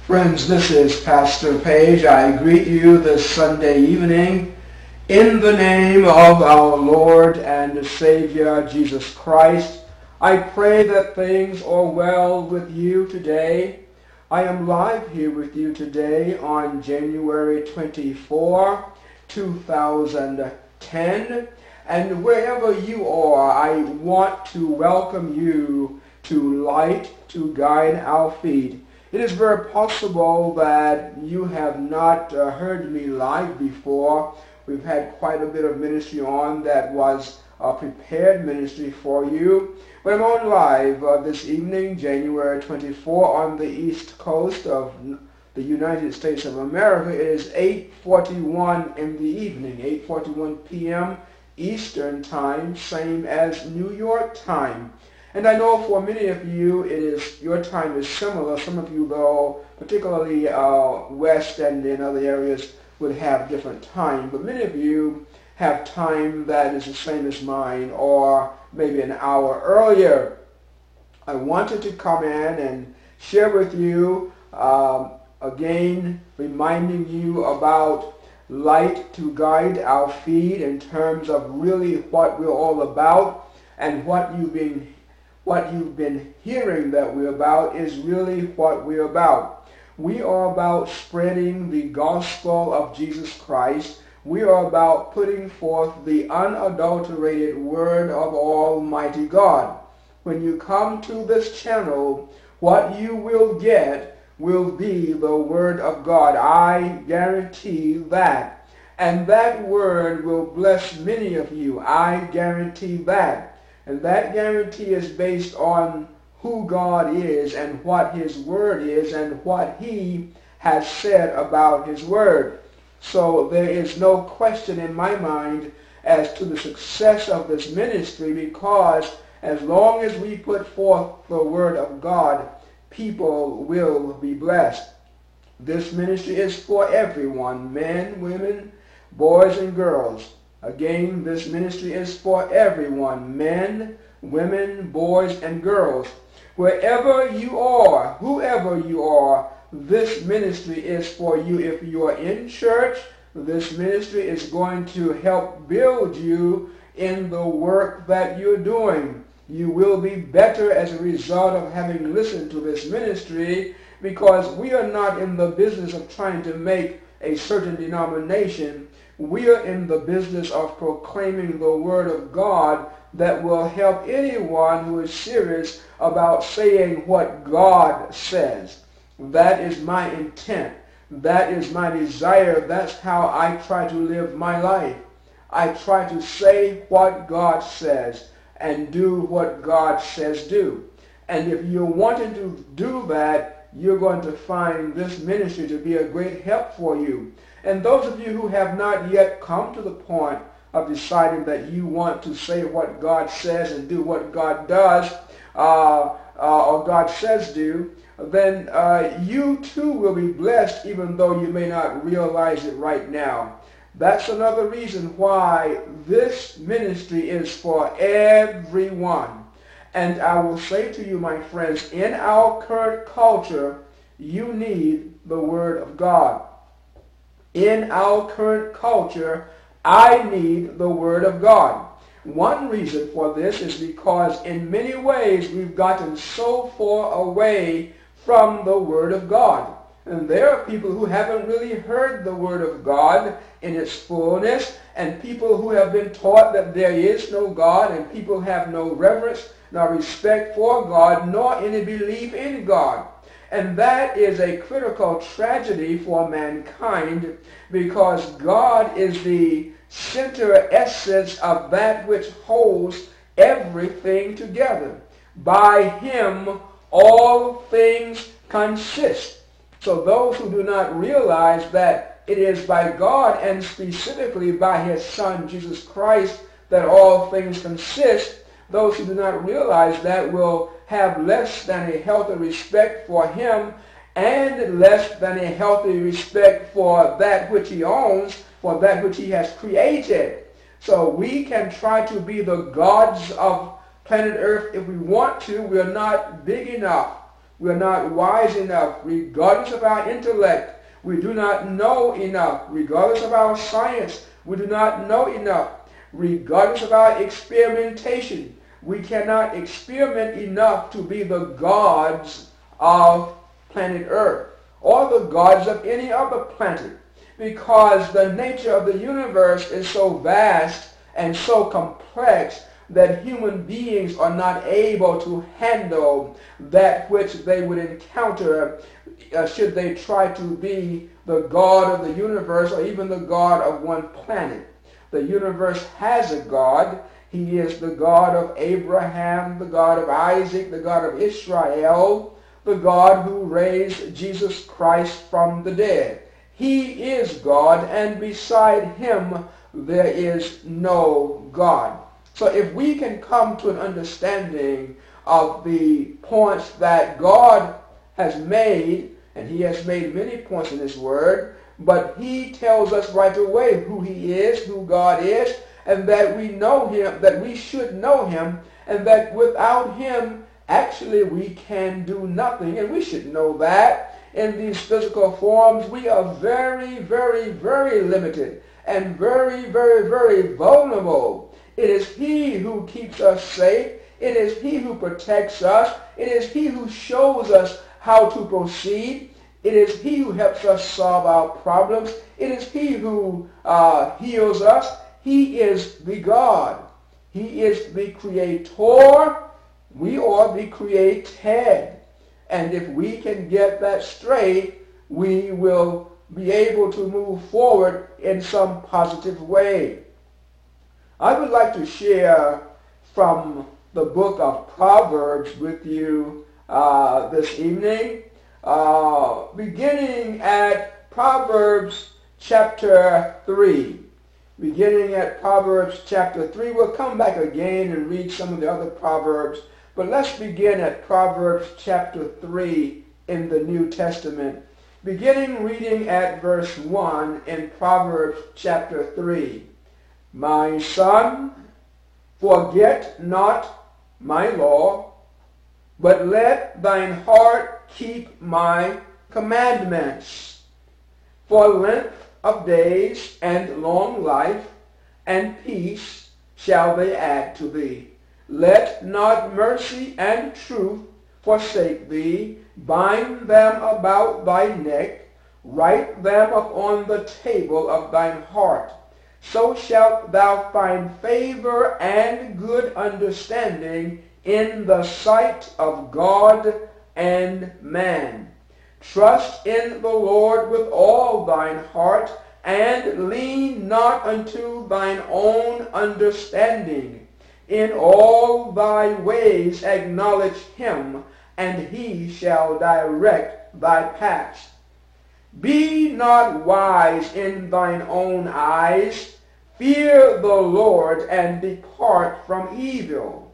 Friends, this is Pastor Page. I greet you this Sunday evening in the name of our Lord and Savior Jesus Christ. I pray that things are well with you today. I am live here with you today on January 24, 2010. And wherever you are, I want to welcome you to Light to Guide Our Feet. It is very possible that you have not heard me live before. We've had quite a bit of ministry on that was a prepared ministry for you. But I'm on live this evening, January 24, on the East Coast of the United States of America. It is 8:41 in the evening, 8:41 p.m. Eastern Time, same as New York time. And I know for many of you, your time is similar. Some of you, though, particularly west and in other areas, would have different time. But many of you have time that is the same as mine, or maybe an hour earlier. I wanted to come in and share with you, again, reminding you about Light to Guide Our Feet in terms of really what we're all about, and what you've been hearing that we're about is really what we're about. We are about spreading the gospel of Jesus Christ. We are about putting forth the unadulterated word of Almighty God. When you come to this channel, what you will get will be the word of God. I guarantee that. And that word will bless many of you. I guarantee that. And that guarantee is based on who God is and what His Word is and what He has said about His Word. So there is no question in my mind as to the success of this ministry, because as long as we put forth the Word of God, people will be blessed. This ministry is for everyone, men, women, boys, and girls. Again, this ministry is for everyone, men, women, boys, and girls. Wherever you are, whoever you are, this ministry is for you. If you are in church, this ministry is going to help build you in the work that you're doing. You will be better as a result of having listened to this ministry, because we are not in the business of trying to make a certain denomination. We are in the business of proclaiming the Word of God that will help anyone who is serious about saying what God says. That is my intent. That is my desire. That's how I try to live my life. I try to say what God says and do what God says do. And if you're wanting to do that, you're going to find this ministry to be a great help for you. And those of you who have not yet come to the point of deciding that you want to say what God says and do what God does, or God says do, then you too will be blessed, even though you may not realize it right now. That's another reason why this ministry is for everyone. And I will say to you, my friends, in our current culture, you need the Word of God. In our current culture, I need the Word of God. One reason for this is because in many ways we've gotten so far away from the Word of God. And there are people who haven't really heard the Word of God in its fullness, and people who have been taught that there is no God, and people have no reverence, nor respect for God, nor any belief in God. And that is a critical tragedy for mankind, because God is the center essence of that which holds everything together. By Him all things consist. So those who do not realize that it is by God, and specifically by His Son Jesus Christ, that all things consist, those who do not realize that will have less than a healthy respect for Him, and less than a healthy respect for that which He owns, for that which He has created. So we can try to be the gods of planet Earth if we want to. We're not big enough We are not wise enough, regardless of our intellect. We do not know enough, regardless of our science. We do not know enough, regardless of our experimentation. We cannot experiment enough to be the gods of planet Earth or the gods of any other planet, because the nature of the universe is so vast and so complex that human beings are not able to handle that which they would encounter should they try to be the God of the universe or even the God of one planet. The universe has a God. He is the God of Abraham, the God of Isaac, the God of Israel, the God who raised Jesus Christ from the dead. He is God, and beside him there is no God. So if we can come to an understanding of the points that God has made, and he has made many points in his word, but he tells us right away who he is, who God is, and that we know him, that we should know him, and that without him, actually we can do nothing. And we should know that in these physical forms, we are very, very, very limited and very, very, very vulnerable. It is he who keeps us safe. It is he who protects us. It is he who shows us how to proceed. It is he who helps us solve our problems. It is he who heals us. He is the God. He is the creator. We are the created. And if we can get that straight, we will be able to move forward in some positive way. I would like to share from the book of Proverbs with you this evening, beginning at Proverbs chapter 3. Beginning at Proverbs chapter 3. We'll come back again and read some of the other Proverbs, but let's begin at Proverbs chapter 3 in the New Testament. Beginning reading at verse 1 in Proverbs chapter 3. My son, forget not my law, but let thine heart keep my commandments. For length of days and long life and peace shall they add to thee. Let not mercy and truth forsake thee. Bind them about thy neck. Write them upon the table of thine heart. So shalt thou find favor and good understanding in the sight of God and man. Trust in the Lord with all thine heart, and lean not unto thine own understanding. In all thy ways acknowledge him, and he shall direct thy paths. Be not wise in thine own eyes. Fear the Lord, and depart from evil.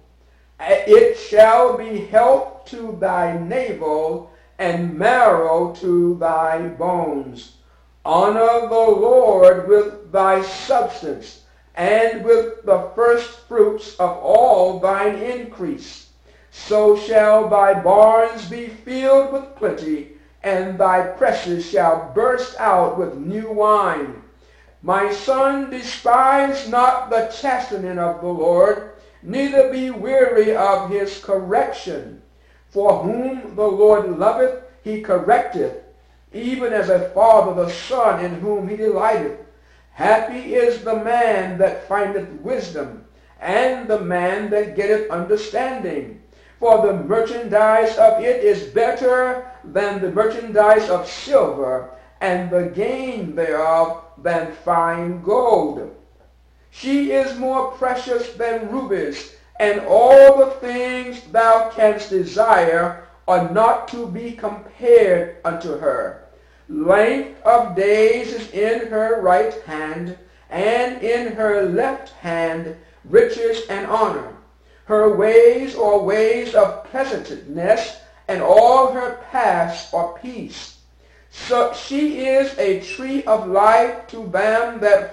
It shall be health to thy navel, and marrow to thy bones. Honor the Lord with thy substance, and with the first fruits of all thine increase. So shall thy barns be filled with plenty, and thy presses shall burst out with new wine. My son, despise not the chastening of the Lord, neither be weary of his correction. For whom the Lord loveth, he correcteth, even as a father the son in whom he delighteth. Happy is the man that findeth wisdom, and the man that getteth understanding. For the merchandise of it is better than the merchandise of silver, and the gain thereof than fine gold. She is more precious than rubies, and all the things thou canst desire are not to be compared unto her. Length of days is in her right hand, and in her left hand riches and honor. Her ways are ways of pleasantness, and all her paths are peace. So she is a tree of life to them that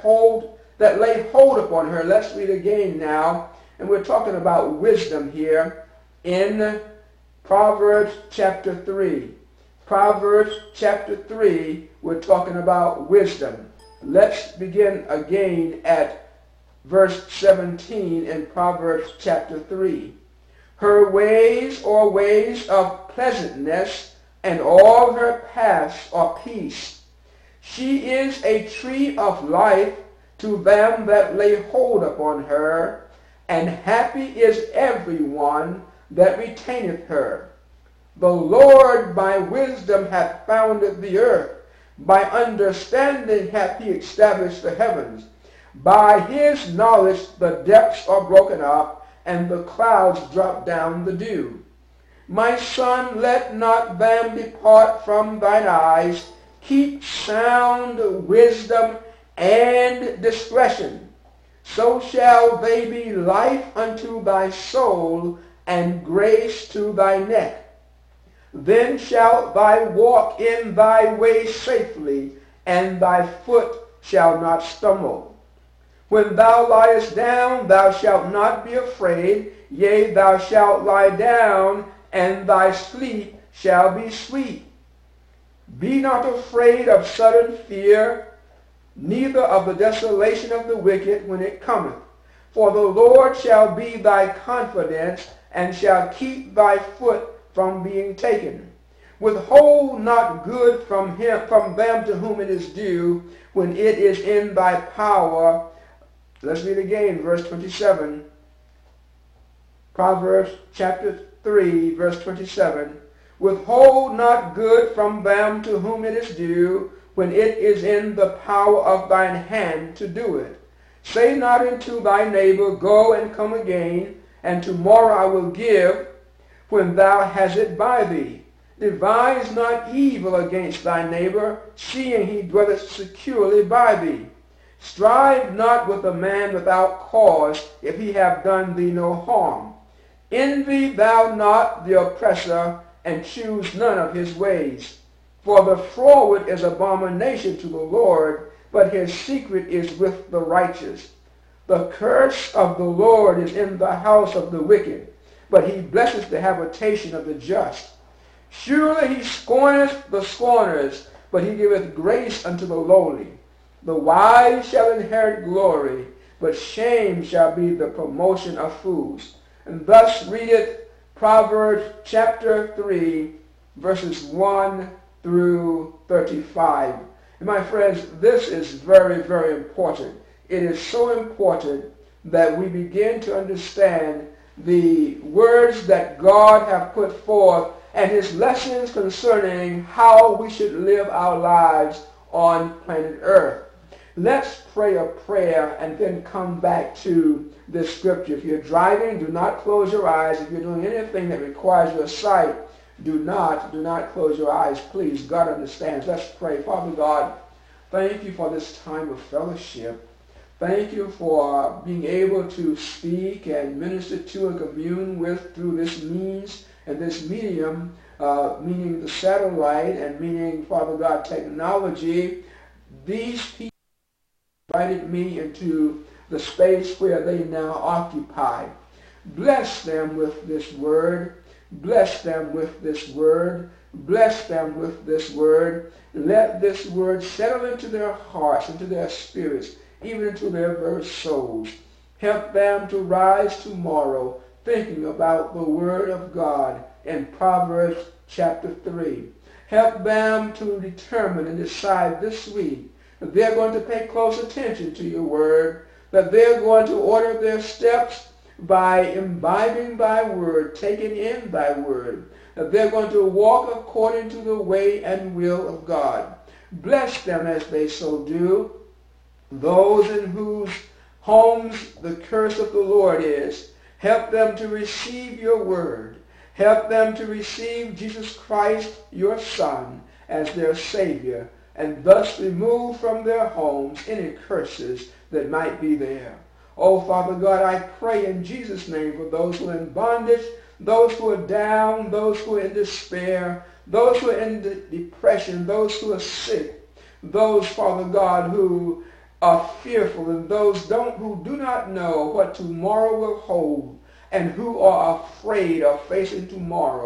lay hold upon her. Let's read again now. And we're talking about wisdom here in Proverbs chapter 3. Proverbs chapter 3, we're talking about wisdom. Let's begin again at verse 17 in Proverbs chapter 3. Her ways are ways of pleasantness, and all her paths are peace. She is a tree of life to them that lay hold upon her, and happy is every one that retaineth her. The Lord by wisdom hath founded the earth, by understanding hath he established the heavens. By his knowledge the depths are broken up, and the clouds drop down the dew. My son, let not them depart from thine eyes. Keep sound wisdom and discretion. So shall they be life unto thy soul, and grace to thy neck. Then shalt thou walk in thy way safely, and thy foot shall not stumble. When thou liest down, thou shalt not be afraid. Yea, thou shalt lie down, and thy sleep shall be sweet. Be not afraid of sudden fear, neither of the desolation of the wicked when it cometh. For the Lord shall be thy confidence, and shall keep thy foot from being taken. Withhold not good from them to whom it is due, when it is in thy power. Let's read again, verse 27. Proverbs chapter 3, verse 27. Withhold not good from them to whom it is due, when it is in the power of thine hand to do it. Say not unto thy neighbor, Go and come again, and tomorrow I will give, when thou hast it by thee. Devise not evil against thy neighbor, seeing he dwelleth securely by thee. Strive not with a man without cause, if he have done thee no harm. Envy thou not the oppressor, and choose none of his ways. For the froward is abomination to the Lord, but his secret is with the righteous. The curse of the Lord is in the house of the wicked, but he blesseth the habitation of the just. Surely he scorneth the scorners, but he giveth grace unto the lowly. The wise shall inherit glory, but shame shall be the promotion of fools. And thus readeth Proverbs chapter 3, verses 1 through 35. And my friends, this is very, very important. It is so important that we begin to understand the words that God hath put forth and his lessons concerning how we should live our lives on planet Earth. Let's pray a prayer and then come back to this scripture. If you're driving, do not close your eyes. If you're doing anything that requires your sight, do not close your eyes, please. God understands. Let's pray. Father God, thank you for this time of fellowship. Thank you for being able to speak and minister to and commune with through this means and this medium, meaning the satellite and meaning, Father God, technology. These people invited me into the space where they now occupy. Bless them with this word. Bless them with this word. Bless them with this word. Let this word settle into their hearts, into their spirits, even into their very souls. Help them to rise tomorrow thinking about the word of God in Proverbs chapter 3. Help them to determine and decide this week that they're going to pay close attention to your word, that they're going to order their steps by imbibing thy word, taking in thy word, that they're going to walk according to the way and will of God. Bless them as they so do. Those in whose homes the curse of the Lord is, help them to receive your word. Help them to receive Jesus Christ, your Son, as their Savior, and thus remove from their homes any curses that might be there. Oh, Father God, I pray in Jesus' name for those who are in bondage, those who are down, those who are in despair, those who are in depression, those who are sick, those, Father God, who are fearful, and those who do not know what tomorrow will hold, and who are afraid of facing tomorrow.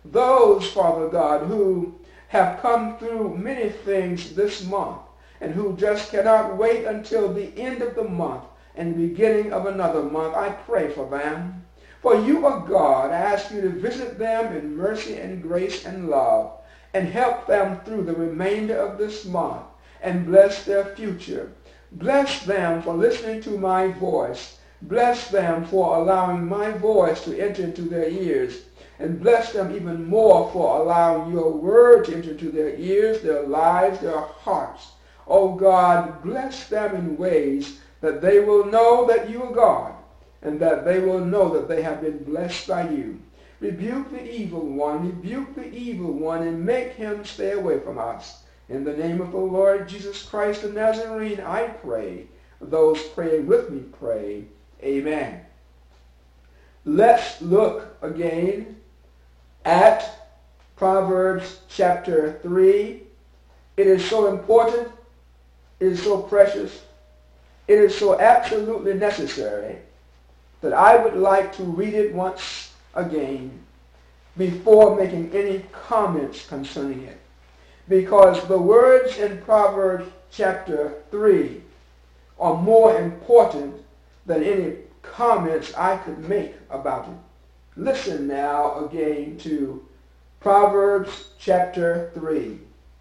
those, Father God, who have come through many things this month and who just cannot wait until the end of the month and the beginning of another month, I pray for them. For you are God. I ask you to visit them in mercy and grace and love and help them through the remainder of this month and bless their future. Bless them for listening to my voice. Bless them for allowing my voice to enter into their ears. And bless them even more for allowing your word to enter into their ears, their lives, their hearts. Oh God, bless them in ways that they will know that you are God and that they will know that they have been blessed by you. Rebuke the evil one, and make him stay away from us. In the name of the Lord Jesus Christ of Nazarene, I pray. Those praying with me pray. Amen. Let's look again at Proverbs chapter 3. It is so important. It is so precious. It is so absolutely necessary that I would like to read it once again before making any comments concerning it. Because the words in Proverbs chapter 3 are more important than any comments I could make about it. Listen now again to Proverbs chapter 3.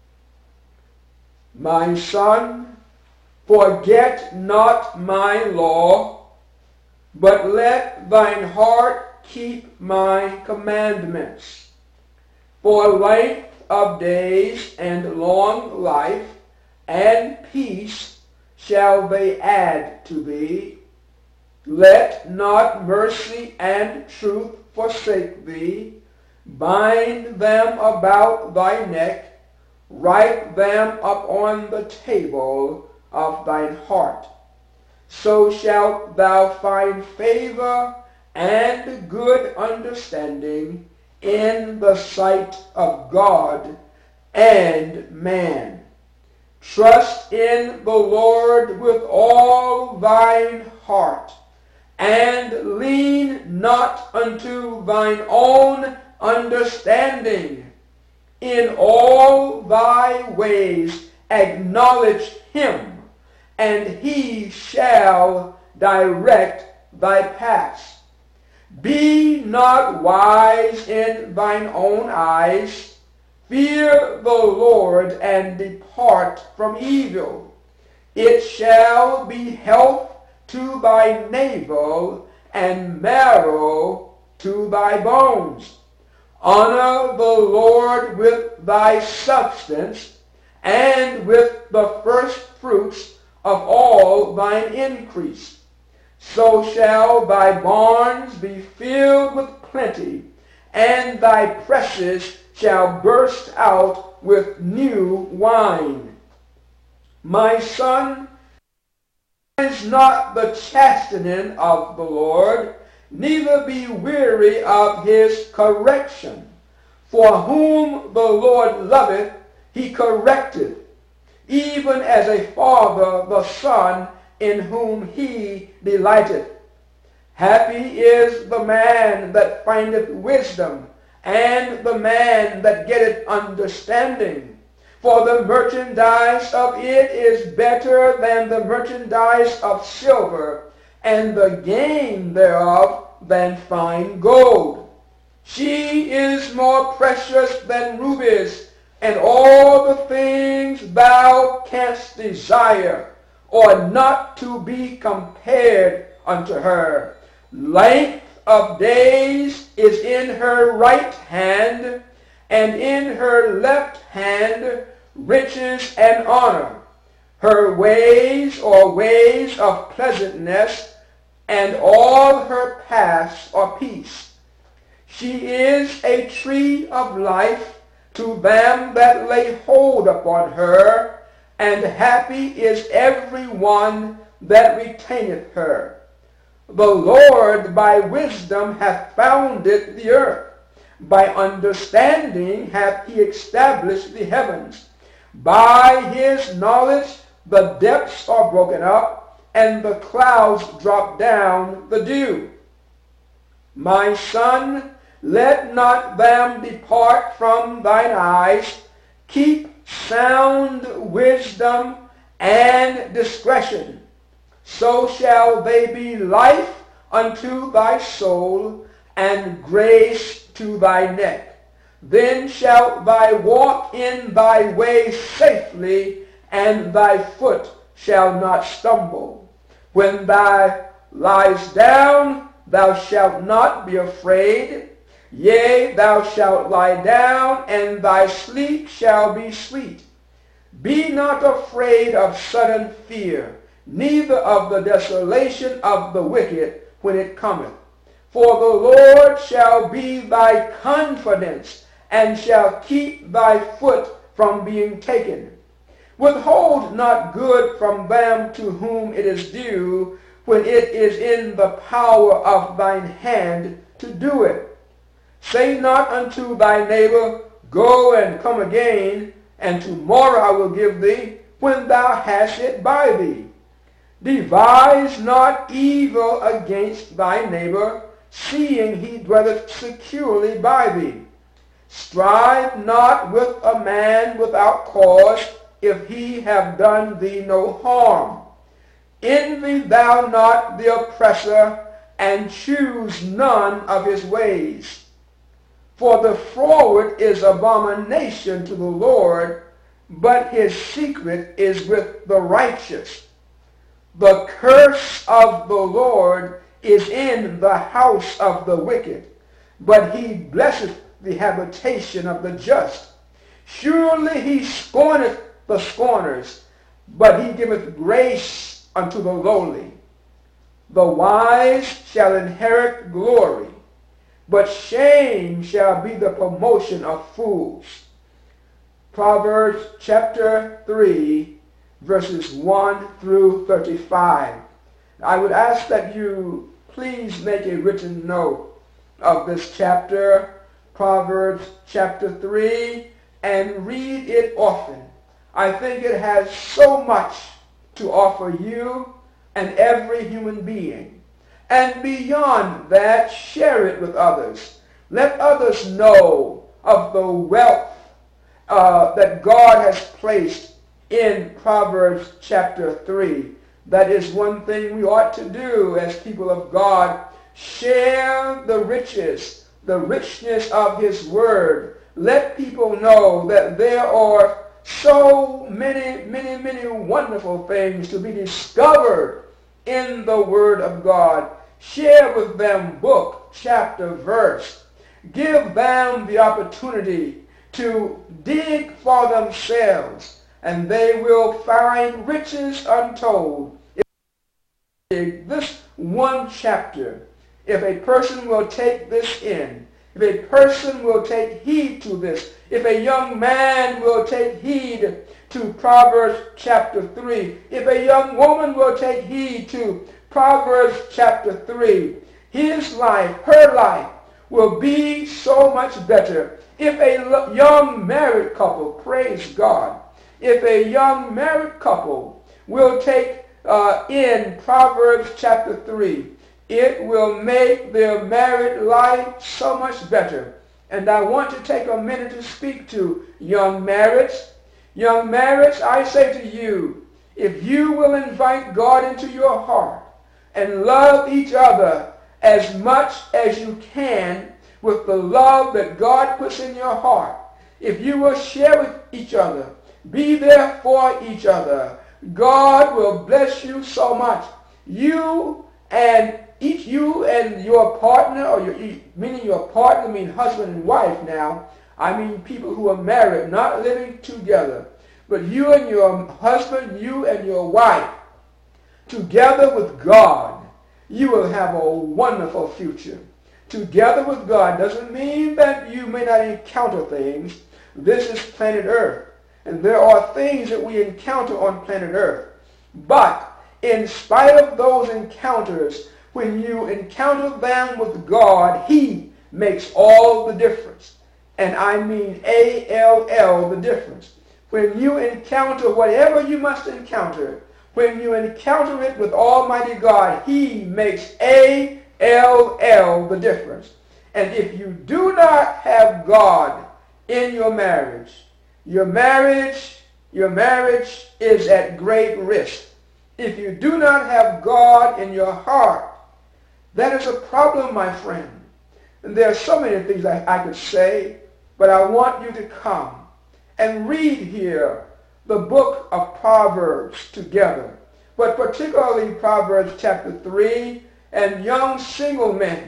My son, forget not my law, but let thine heart keep my commandments. For length of days and long life and peace shall they add to thee. Let not mercy and truth forsake thee. Bind them about thy neck. Write them upon the table of thine heart. So shalt thou find favor and good understanding in the sight of God and man. Trust in the Lord with all thine heart, and lean not unto thine own understanding. In all thy ways acknowledge him, and he shall direct thy paths. Be not wise in thine own eyes. Fear the Lord and depart from evil. It shall be health to thy navel and marrow to thy bones. Honor the Lord with thy substance and with the first fruits of all thine increase. So shall thy barns be filled with plenty, and thy presses shall burst out with new wine. My son, is not the chastening of the Lord, neither be weary of his correction. For whom the Lord loveth, he correcteth, even as a father the son in whom he delighteth. Happy is the man that findeth wisdom, and the man that getteth understanding. For the merchandise of it is better than the merchandise of silver, and the gain thereof than fine gold. She is more precious than rubies, and all the things thou canst desire are not to be compared unto her. Length of days is in her right hand, and in her left hand riches and honor. Her ways are ways of pleasantness, and all her paths are peace. She is a tree of life to them that lay hold upon her, and happy is every one that retaineth her. The Lord by wisdom hath founded the earth. By understanding hath he established the heavens. By his knowledge the depths are broken up, and the clouds drop down the dew. My son, Let not them depart from thine eyes. Keep sound wisdom and discretion. So shall they be life unto thy soul, and grace to thy neck. Then shalt thou walk in thy way safely, and thy foot shall not stumble. When thou liest down, thou shalt not be afraid. Yea, thou shalt lie down, and thy sleep shall be sweet. Be not afraid of sudden fear, neither of the desolation of the wicked when it cometh. For the Lord shall be thy confidence, and shall keep thy foot from being taken. Withhold not good from them to whom it is due, when it is in the power of thine hand to do it. Say not unto thy neighbor, Go and come again, and tomorrow I will give thee, when thou hast it by thee. Devise not evil against thy neighbor, seeing he dwelleth securely by thee. Strive not with a man without cause, if he have done thee no harm. Envy thou not the oppressor, and choose none of his ways. For the froward is abomination to the Lord, but his secret is with the righteous. The curse of the Lord is in the house of the wicked, but he blesseth the habitation of the just. Surely he scorneth the scorners, but he giveth grace unto the lowly. The wise shall inherit glory, but shame shall be the promotion of fools. Proverbs chapter 3, verses 1 through 35. I would ask that you please make a written note of this chapter, Proverbs chapter 3, and read it often. I think it has so much to offer you and every human being. And beyond that, share it with others. Let others know of the wealth that God has placed in Proverbs chapter 3. That is one thing we ought to do as people of God. Share the riches, the richness of his word. Let people know that there are so many, many, many wonderful things to be discovered in the word of God. Share with them book, chapter, verse. Give them the opportunity to dig for themselves, and they will find riches untold. If this one chapter, if a person will take this in, if a person will take heed to this, if a young man will take heed to Proverbs chapter 3, if a young woman will take heed to Proverbs chapter 3, his life, her life, will be so much better. If a young married couple, praise God, if a young married couple will take in Proverbs chapter 3, it will make their married life so much better. And I want to take a minute to speak to young marrieds. Young marrieds, I say to you, if you will invite God into your heart and love each other as much as you can with the love that God puts in your heart, if you will share with each other, be there for each other, God will bless you so much. You and your partner, or meaning your partner, mean husband and wife now. I mean people who are married, not living together. But you and your husband, you and your wife, together with God, you will have a wonderful future. Together with God doesn't mean that you may not encounter things. This is planet Earth. And there are things that we encounter on planet Earth. But in spite of those encounters, when you encounter them with God, he makes all the difference. And I mean A-L-L, the difference. When you encounter whatever you must encounter, when you encounter it with Almighty God, he makes A-L-L, the difference. And if you do not have God in your marriage, your marriage is at great risk. If you do not have God in your heart, that is a problem, my friend. And there are so many things I could say, but I want you to come and read here the book of Proverbs together, but particularly Proverbs chapter 3. And young single men,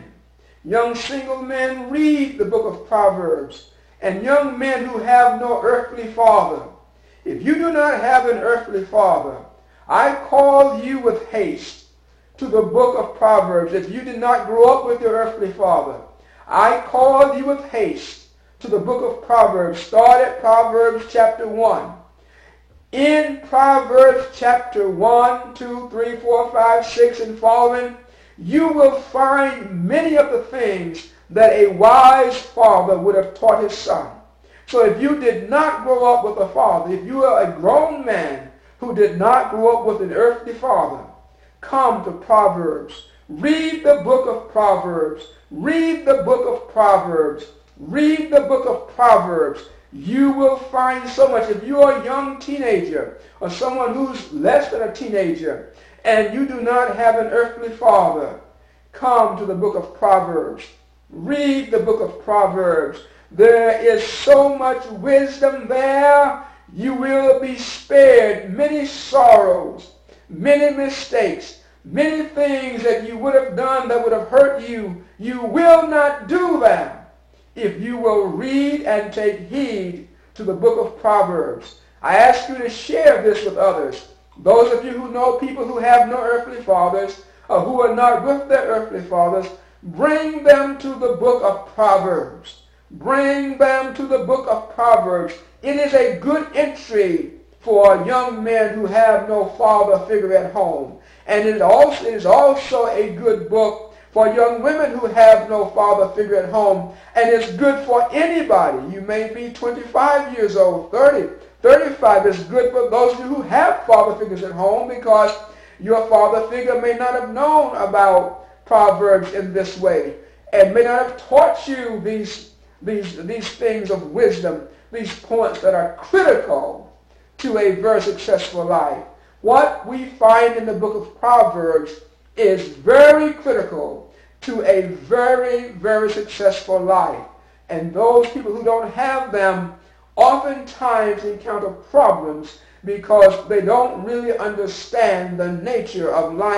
read the book of Proverbs. And young men who have no earthly father, if you do not have an earthly father, I call you with haste to the book of Proverbs. If you did not grow up with your earthly father, I call you with haste to the book of Proverbs. Start at Proverbs chapter 1. In Proverbs chapter 1, 2, 3, 4, 5, 6, and following, you will find many of the things that a wise father would have taught his son. So if you did not grow up with a father, if you are a grown man who did not grow up with an earthly father, come to Proverbs. Read the book of Proverbs. Read the book of Proverbs. Read the book of Proverbs. You will find so much. If you are a young teenager or someone who's less than a teenager and you do not have an earthly father, come to the book of Proverbs. Read the book of Proverbs. There is so much wisdom there. You will be spared many sorrows, many mistakes, many things that you would have done that would have hurt you. You will not do them if you will read and take heed to the book of Proverbs. I ask you to share this with others. Those of you who know people who have no earthly fathers or who are not with their earthly fathers, bring them to the book of Proverbs. Bring them to the book of Proverbs. It is a good entry for young men who have no father figure at home. And it is also a good book for young women who have no father figure at home. And it's good for anybody. You may be 25 years old, 30, 35. It's good for those of you who have father figures at home, because your father figure may not have known about Proverbs in this way and may not have taught you these things of wisdom, these points that are critical to a very successful life. What we find in the book of Proverbs is very critical to a very, very successful life. And those people who don't have them oftentimes encounter problems because they don't really understand the nature of life.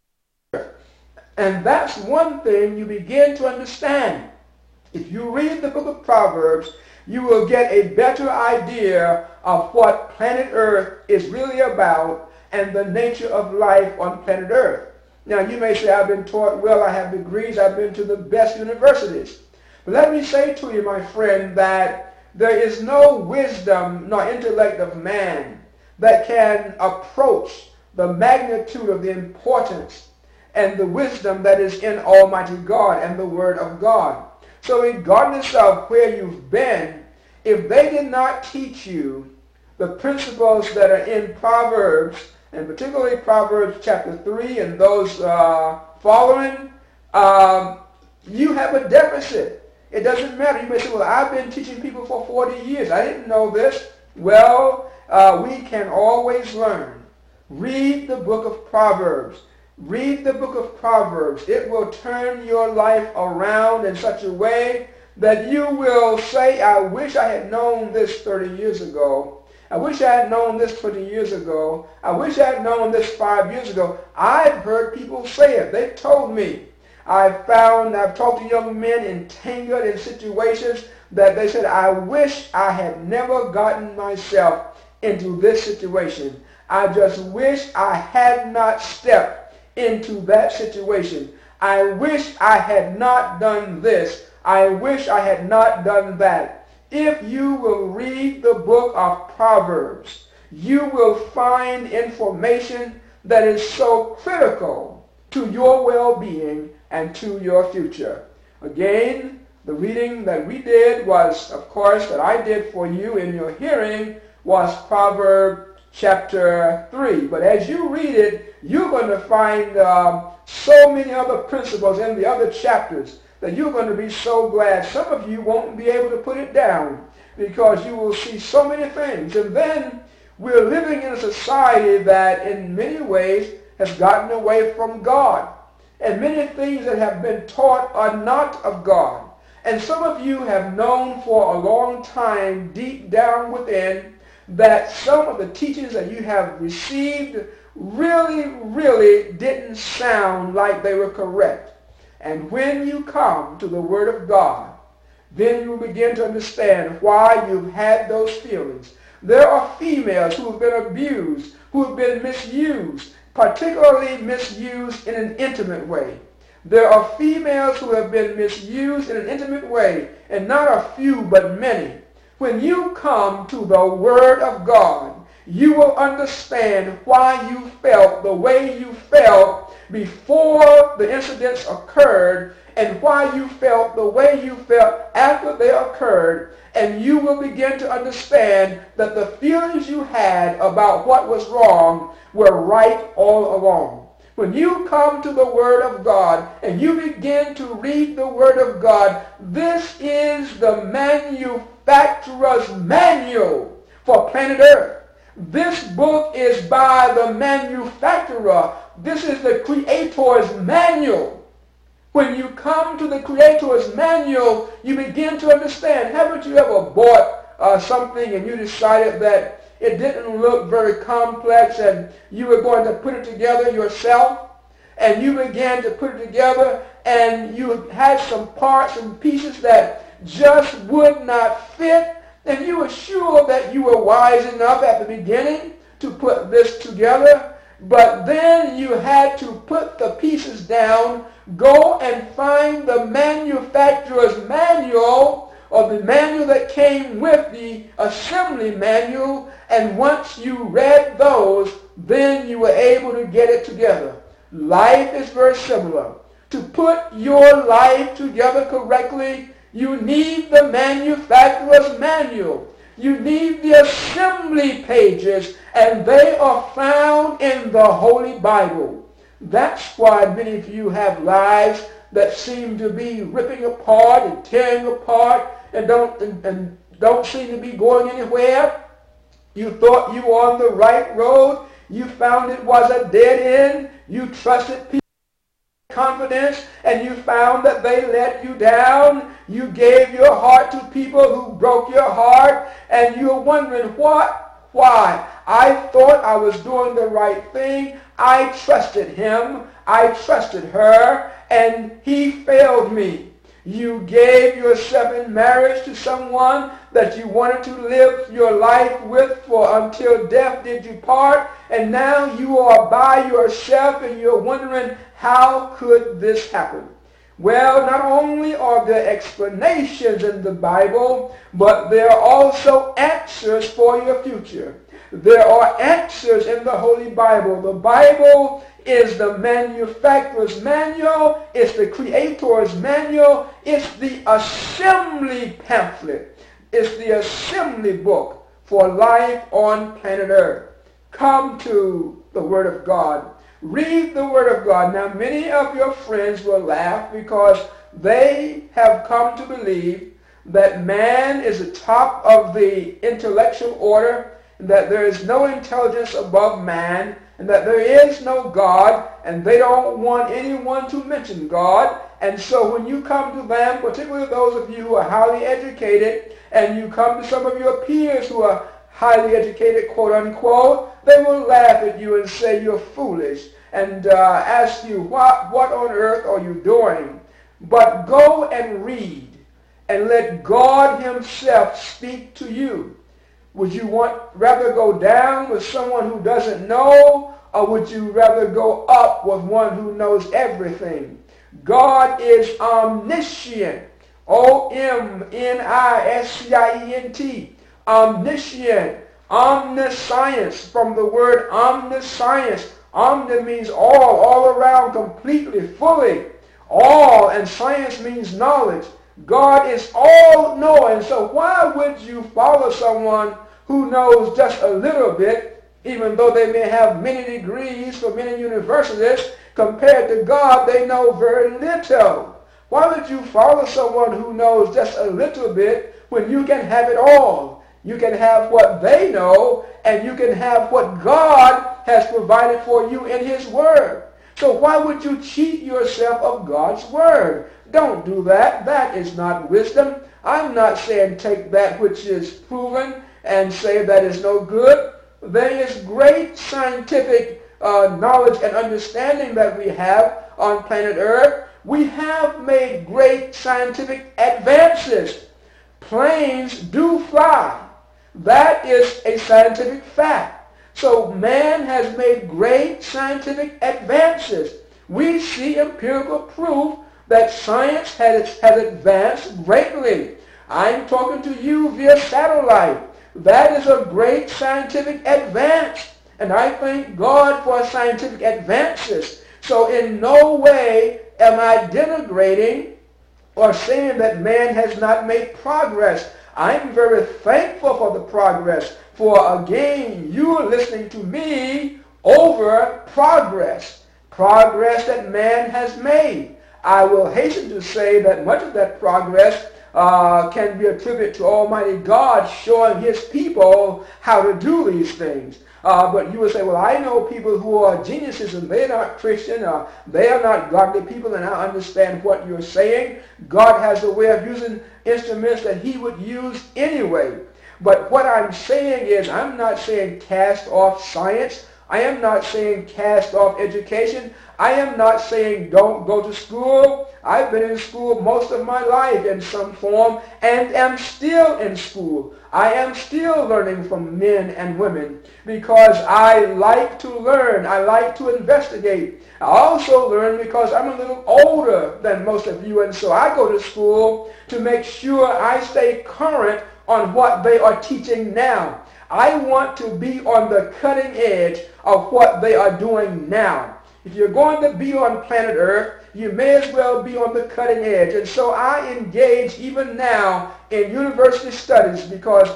And that's one thing you begin to understand. If you read the book of Proverbs, you will get a better idea of what planet Earth is really about and the nature of life on planet Earth. Now, you may say, I've been taught well, I have degrees, I've been to the best universities. But let me say to you, my friend, that there is no wisdom nor intellect of man that can approach the magnitude of the importance and the wisdom that is in Almighty God and the Word of God. So regardless of where you've been, if they did not teach you the principles that are in Proverbs, and particularly Proverbs chapter 3 and those following, you have a deficit. It doesn't matter. You may say, well, I've been teaching people for 40 years. I didn't know this. Well, we can always learn. Read the book of Proverbs. Read the book of Proverbs. It will turn your life around in such a way that you will say, I wish I had known this 30 years ago. I wish I had known this 20 years ago. I wish I had known this 5 years ago. I've heard people say it. They've told me. I've talked to young men entangled in situations that they said, I wish I had never gotten myself into this situation. I just wish I had not stepped into that situation. I wish I had not done this. I wish I had not done that. If you will read the book of Proverbs, you will find information that is so critical to your well-being and to your future. Again, the reading that we did was, of course, that I did for you in your hearing, was Proverbs chapter 3. But as you read it, you're going to find so many other principles in the other chapters that you're going to be so glad. Some of you won't be able to put it down because you will see so many things. And then we're living in a society that in many ways has gotten away from God. And many things that have been taught are not of God. And some of you have known for a long time deep down within that some of the teachings that you have received really didn't sound like they were correct. And when you come to the Word of God, then you will begin to understand why you've had those feelings. There are females who have been abused, who have been misused, particularly misused in an intimate way. There are females who have been misused in an intimate way, and not a few, but many. When you come to the Word of God, you will understand why you felt the way you felt before the incidents occurred and why you felt the way you felt after they occurred, and you will begin to understand that the feelings you had about what was wrong were right all along. When you come to the Word of God and you begin to read the Word of God, this is the manufacturer's manual for planet Earth. This book is by the manufacturer. This is the Creator's manual. When you come to the Creator's manual, you begin to understand. Haven't you ever bought something and you decided that it didn't look very complex and you were going to put it together yourself? And you began to put it together and you had some parts and pieces that just would not fit, and you were sure that you were wise enough at the beginning to put this together, but then you had to put the pieces down, go and find the manufacturer's manual, or the manual that came with the assembly manual, and once you read those, then you were able to get it together. Life is very similar. To put your life together correctly, you need the manufacturer's manual. You need the assembly pages, and they are found in the Holy Bible. That's why many of you have lives that seem to be ripping apart and tearing apart and don't seem to be going anywhere. You thought you were on the right road. You found it was a dead end. You trusted people. Confidence, and you found that they let you down. You gave your heart to people who broke your heart, and you're wondering what? Why? I thought I was doing the right thing. I trusted him. I trusted her, and he failed me. You gave yourself in marriage to someone that you wanted to live your life with for until death did you part, and now you are by yourself and you're wondering, how could this happen? Well, not only are there explanations in the Bible, but there are also answers for your future. There are answers in the Holy Bible. The Bible is the manufacturer's manual. It's the Creator's manual. It's the assembly pamphlet. It's the assembly book for life on planet Earth. Come to the Word of God. Read the Word of God. Now, many of your friends will laugh because they have come to believe that man is the top of the intellectual order, and that there is no intelligence above man, and that there is no God, and they don't want anyone to mention God. And so when you come to them, particularly those of you who are highly educated, and you come to some of your peers who are highly educated, quote unquote, they will laugh at you and say you're foolish, and ask you, what on earth are you doing? But go and read, and let God himself speak to you. Would you rather go down with someone who doesn't know, or would you rather go up with one who knows everything? God is omniscient. O-M-N-I-S-C-I-E-N-T. Omniscient. Omniscience, from the word omniscience. Omni means all around, completely, fully. All, and science means knowledge. God is all-knowing. So why would you follow someone who knows just a little bit, even though they may have many degrees from many universities? Compared to God, they know very little. Why would you follow someone who knows just a little bit when you can have it all? You can have what they know, and you can have what God has provided for you in His Word. So why would you cheat yourself of God's Word? Don't do that. That is not wisdom. I'm not saying take that which is proven and say that is no good. There is great scientific knowledge and understanding that we have on planet Earth. We have made great scientific advances. Planes do fly. That is a scientific fact. So man has made great scientific advances. We see empirical proof that science has advanced greatly. I'm talking to you via satellite. That is a great scientific advance. And I thank God for scientific advances. So in no way am I denigrating or saying that man has not made progress. I'm very thankful for the progress. For again, you are listening to me over progress. Progress that man has made. I will hasten to say that much of that progress can be attributed to Almighty God showing His people how to do these things. But you will say, well, I know people who are geniuses and they're not Christian, they are not godly people, and I understand what you're saying. God has a way of using instruments that He would use anyway. But what I'm saying is, I'm not saying cast off science. I am not saying cast off education. I am not saying don't go to school. I've been in school most of my life in some form and am still in school. I am still learning from men and women because I like to learn. I like to investigate. I also learn because I'm a little older than most of you, and so I go to school to make sure I stay current on what they are teaching now. I want to be on the cutting edge of what they are doing now. If you're going to be on planet Earth, you may as well be on the cutting edge. And so I engage even now in university studies because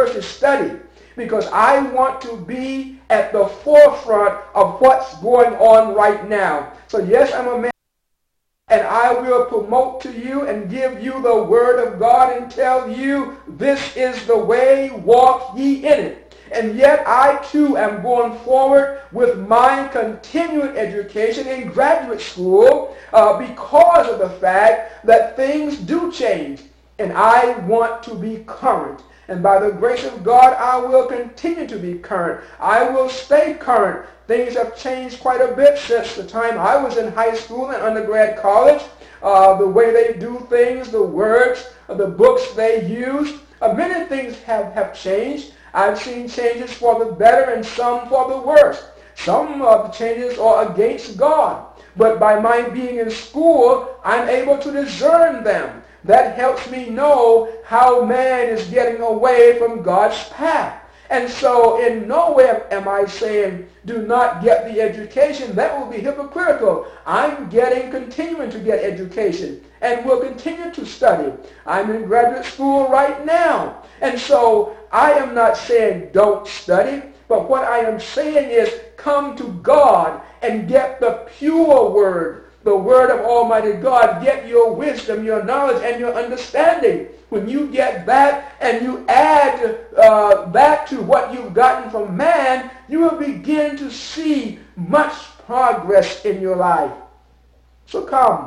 I want to be at the forefront of what's going on right now. So yes, I'm a man, and I will promote to you and give you the word of God and tell you this is the way, walk ye in it. And yet I too am going forward with my continuing education in graduate school because of the fact that things do change. And I want to be current. And by the grace of God, I will continue to be current. I will stay current. Things have changed quite a bit since the time I was in high school and undergrad college. The way they do things, the words, the books they use. Many things have changed. I've seen changes for the better and some for the worse. Some of the changes are against God. But by my being in school, I'm able to discern them. That helps me know how man is getting away from God's path. And so in no way am I saying do not get the education. That will be hypocritical. I'm continuing to get education and will continue to study. I'm in graduate school right now. And so I am not saying don't study, but what I am saying is come to God and get the pure word, the word of Almighty God. Get your wisdom, your knowledge, and your understanding. When you get that and you add that to what you've gotten from man, you will begin to see much progress in your life. So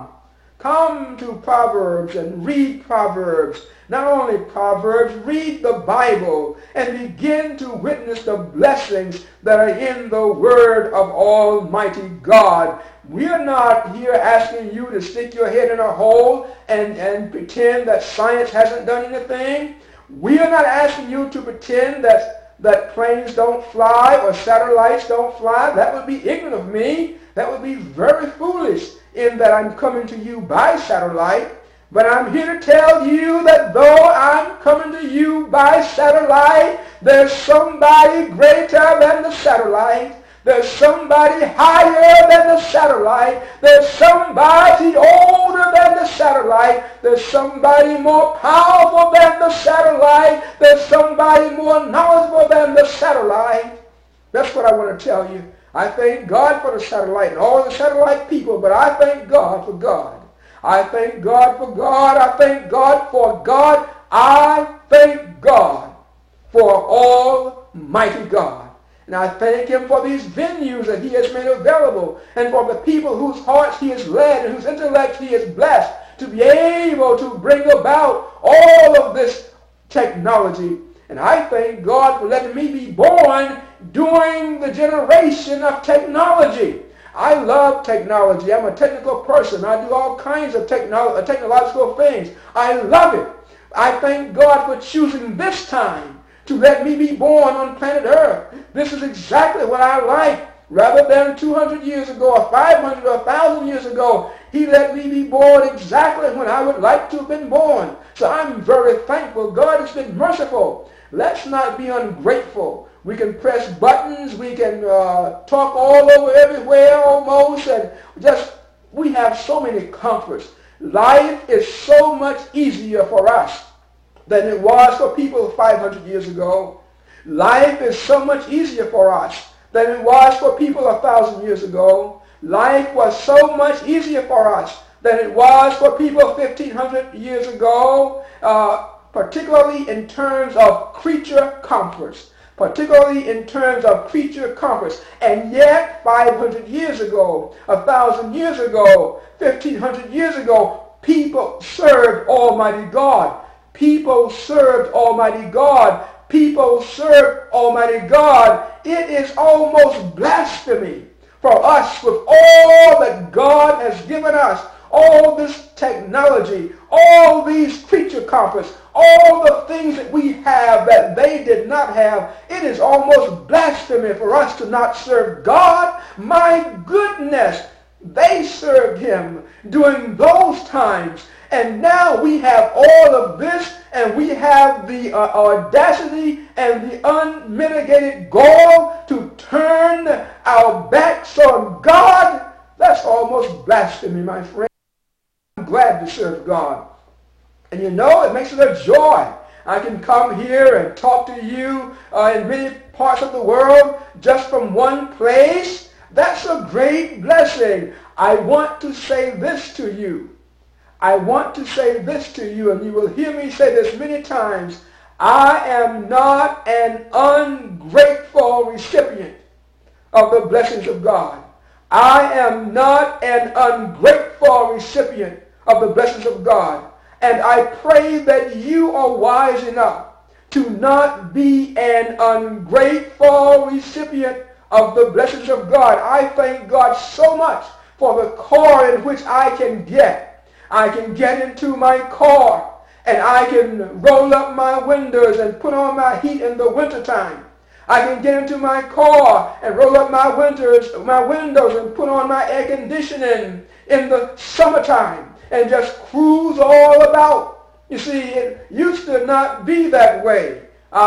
come to Proverbs and read Proverbs. Not only Proverbs, read the Bible and begin to witness the blessings that are in the Word of Almighty God. We are not here asking you to stick your head in a hole and pretend that science hasn't done anything. We are not asking you to pretend that planes don't fly or satellites don't fly. That would be ignorant of me. That would be very foolish in that I'm coming to you by satellite. But I'm here to tell you that though I'm coming to you by satellite, there's somebody greater than the satellite. There's somebody higher than the satellite. There's somebody older than the satellite. There's somebody more powerful than the satellite. There's somebody more knowledgeable than the satellite. That's what I want to tell you. I thank God for the satellite and all the satellite people, but I thank God for God. I thank God for God. I thank God for God. I thank God for Almighty God. And I thank him for these venues that he has made available and for the people whose hearts he has led and whose intellects he has blessed to be able to bring about all of this technology. And I thank God for letting me be born during the generation of technology. I love technology. I'm a technical person. I do all kinds of technological things. I love it. I thank God for choosing this time to let me be born on planet Earth. This is exactly what I like. Rather than 200 years ago or 500 or 1,000 years ago, he let me be born exactly when I would like to have been born. So I'm very thankful. God has been merciful. Let's not be ungrateful. We can press buttons. We can talk all over everywhere almost. And we have so many comforts. Life is so much easier for us than it was for people 500 years ago. Life is so much easier for us than it was for people 1,000 years ago. Life was so much easier for us than it was for people 1,500 years ago, particularly in terms of creature comforts. Particularly in terms of creature comforts. And yet, 500 years ago, 1,000 years ago, 1,500 years ago, people served Almighty God. People served Almighty God. People served Almighty God. It is almost blasphemy for us with all that God has given us, all this technology, all these creature comforts, all the things that we have that they did not have. It is almost blasphemy for us to not serve God. My goodness, they served him during those times. And now we have all of this, and we have the audacity and the unmitigated gall to turn our backs on God. That's almost blasphemy, my friend. I'm glad to serve God. And you know, it makes it a joy. I can come here and talk to you in many parts of the world just from one place. That's a great blessing. I want to say this to you. I want to say this to you, and you will hear me say this many times. I am not an ungrateful recipient of the blessings of God. I am not an ungrateful recipient of the blessings of God. And I pray that you are wise enough to not be an ungrateful recipient of the blessings of God. I thank God so much for the car in which I can get. I can get into my car and I can roll up my windows and put on my heat in the wintertime. I can get into my car and roll up my windows and put on my air conditioning in the summertime and just cruise all about. You see, it used to not be that way.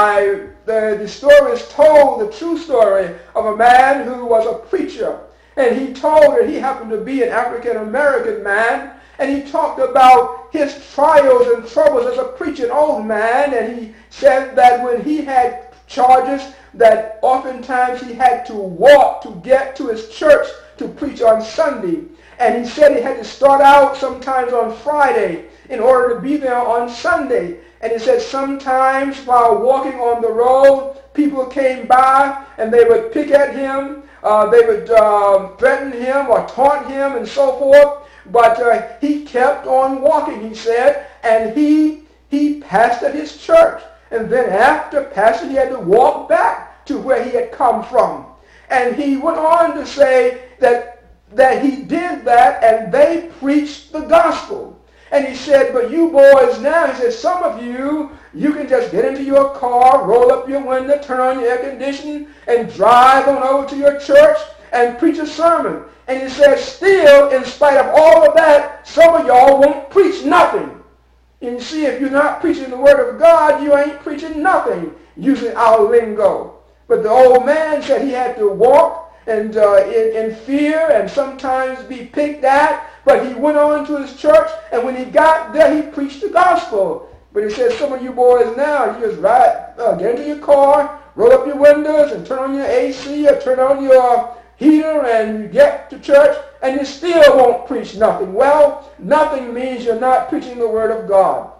The story is told, the true story of a man who was a preacher. And he told that he happened to be an African-American man. And he talked about his trials and troubles as a preacher, an old man. And he said that when he had charges, that oftentimes he had to walk to get to his church to preach on Sunday. And he said he had to start out sometimes on Friday in order to be there on Sunday. And he said sometimes while walking on the road, people came by and they would pick at him. They would threaten him or taunt him and so forth. But he kept on walking, he said, and he pastored his church. And then after pastor, he had to walk back to where he had come from. And he went on to say that he did that and they preached the gospel. And he said, but you boys now, he said, some of you can just get into your car, roll up your window, turn on your air conditioning, and drive on over to your church and preach a sermon. And he said, still, in spite of all of that, some of y'all won't preach nothing. And you see, if you're not preaching the word of God, you ain't preaching nothing, using our lingo. But the old man said he had to walk and in fear and sometimes be picked at. But he went on to his church, and when he got there, he preached the gospel. But he said, some of you boys now, you just get into your car, roll up your windows, and turn on your AC or turn on heater and you get to church and you still won't preach nothing. Well, nothing means you're not preaching the Word of God.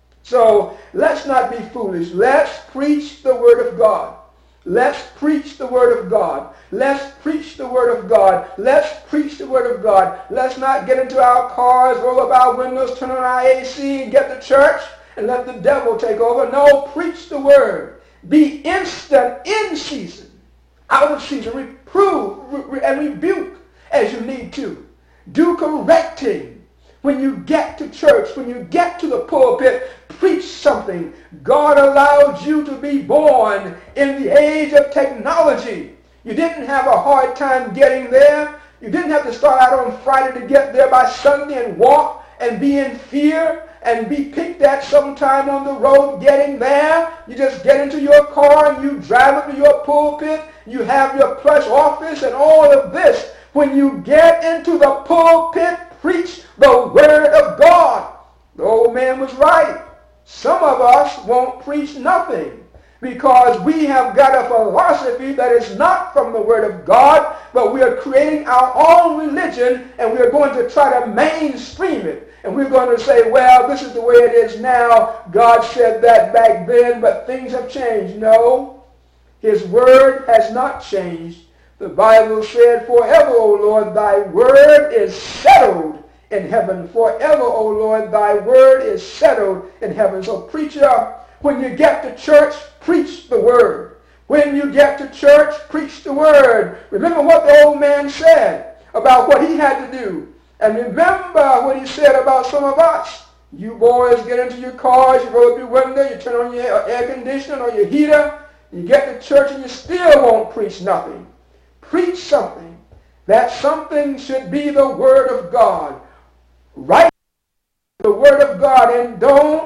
So let's not be foolish. Let's preach the Word of God. Let's preach the Word of God. Let's preach the Word of God. Let's preach the Word of God. Let's not get into our cars, roll up our windows, turn on our AC, and get to church and let the devil take over. No, preach the Word. Be instant in season, out of season. Reprove and rebuke as you need to. Do correcting. When you get to church, when you get to the pulpit, preach something. God allowed you to be born in the age of technology. You didn't have a hard time getting there. You didn't have to start out on Friday to get there by Sunday and walk and be in fear and be picked at sometime on the road getting there. You just get into your car and you drive up to your pulpit. You have your plush office and all of this. When you get into the pulpit, preach the Word of God. The old man was right. Some of us won't preach nothing because we have got a philosophy that is not from the Word of God, but we are creating our own religion and we are going to try to mainstream it. And we're going to say, well, this is the way it is now. God said that back then, but things have changed. No, His Word has not changed. The Bible said, forever, O Lord, thy word is settled in heaven. Forever, O Lord, thy word is settled in heaven. So preacher, when you get to church, preach the word. When you get to church, preach the word. Remember what the old man said about what he had to do. And remember what he said about some of us. You boys get into your cars, you roll up your window, you turn on your air conditioner or your heater, you get to church and you still won't preach nothing. Preach something. That something should be the Word of God. Write the Word of God and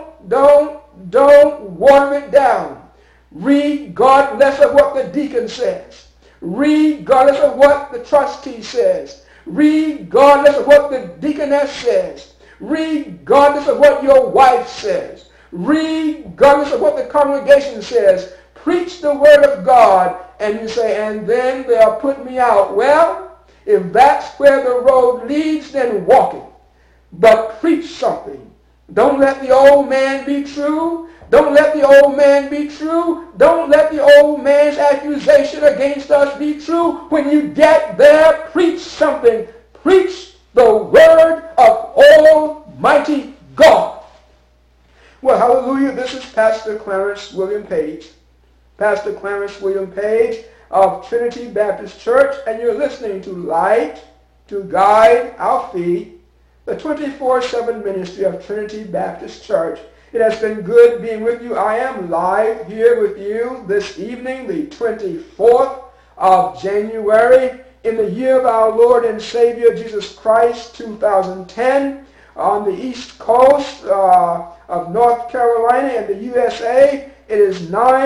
don't water it down. Regardless of what the deacon says. Regardless of what the trustee says. Regardless of what the deaconess says. Regardless of what your wife says. Regardless of what the congregation says. Preach the Word of God. And you say, and then they'll put me out. Well, if that's where the road leads, then walk it. But preach something. Don't let the old man be true. Don't let the old man be true. Don't let the old man's accusation against us be true. When you get there, preach something. Preach the Word of Almighty God. Well, hallelujah. This is Pastor Clarence William Page. Pastor Clarence William Page of Trinity Baptist Church, and you're listening to Light to Guide Our Feet, the 24/7 ministry of Trinity Baptist Church. It has been good being with you. I am live here with you this evening, the 24th of January, in the year of our Lord and Savior Jesus Christ, 2010, on the East Coast of North Carolina and the USA. It is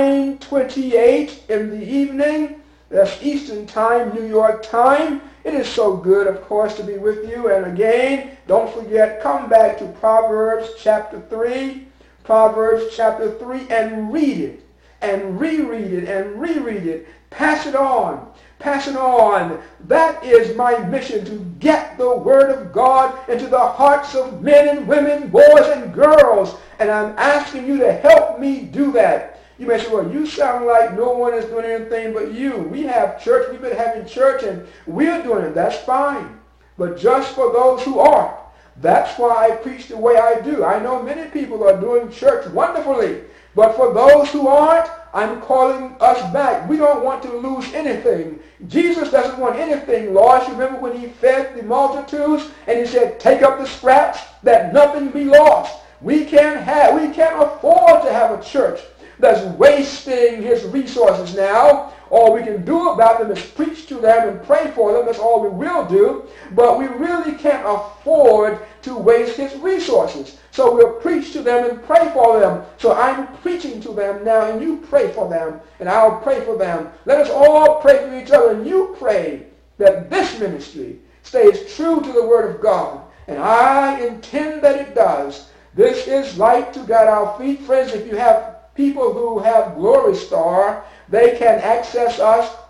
9:28 in the evening. That's Eastern Time, New York time. It is so good, of course, to be with you. And again, don't forget, come back to Proverbs chapter 3. Proverbs chapter 3 and read it. And reread it and reread it. Pass it on. Pass it on. That is my mission, to get the Word of God into the hearts of men and women, boys and girls. And I'm asking you to help me do that. You may say, well, you sound like no one is doing anything but you. We have church. We've been having church and we're doing it. That's fine. But just for those who aren't, that's why I preach the way I do. I know many people are doing church wonderfully. But for those who aren't, I'm calling us back. We don't want to lose anything. Jesus doesn't want anything lost. You remember when he fed the multitudes and he said, take up the scraps that nothing be lost. We can't afford to have a church that's wasting his resources now. All we can do about them is preach to them and pray for them. That's all we will do. But we really can't afford to waste his resources. So we'll preach to them and pray for them. So I'm preaching to them now, and you pray for them, and I'll pray for them. Let us all pray for each other, and you pray that this ministry stays true to the Word of God. And I intend that it does. This is Light to Guide Our Feet. Friends, if you have people who have Glory Star, they can access us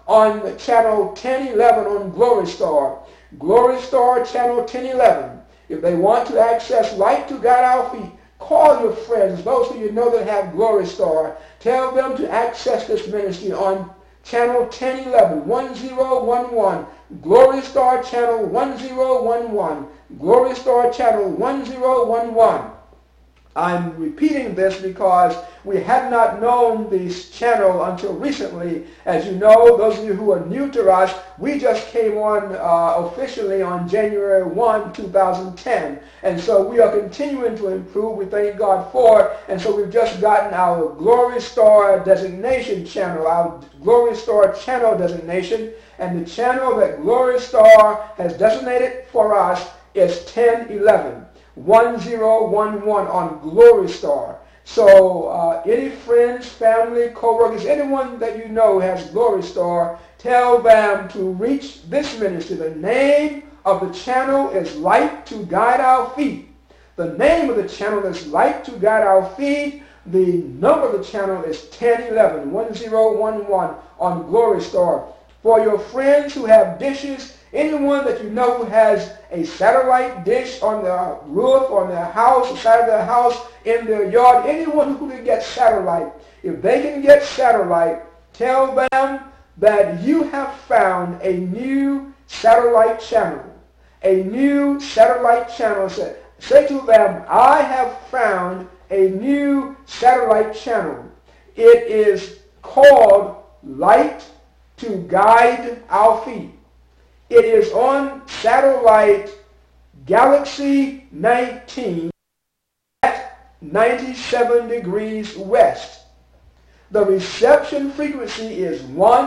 on channel 1011 on Glory Star. Glory Star channel 1011. If they want to access Light to Guide Our Feet, call your friends, those who you know that have Glory Star. Tell them to access this ministry on channel 1011, 1011. Glory Star channel 1011. Glory Star channel 1011. I'm repeating this because we had not known this channel until recently. As you know, those of you who are new to us, we just came on officially on January 1, 2010. And so we are continuing to improve. We thank God for it. And so we've just gotten our Glory Star designation channel, our Glory Star channel designation. And the channel that Glory Star has designated for us is 1011. 1011 on Glory Star. So any friends, family, co-workers, anyone that you know has Glory Star, tell them to reach this ministry. The name of the channel is Light to Guide Our Feet. The name of the channel is Light to Guide Our Feet. The number of the channel is 1011, 1011 on Glory Star. For your friends who have dishes, anyone that you know who has a satellite dish on their roof, on their house, the side of their house, in their yard, anyone who can get satellite, if they can get satellite, tell them that you have found a new satellite channel. A new satellite channel. Say to them, I have found a new satellite channel. It is called Light to Guide Our Feet. It is on satellite Galaxy 19 at 97 degrees west. The reception frequency is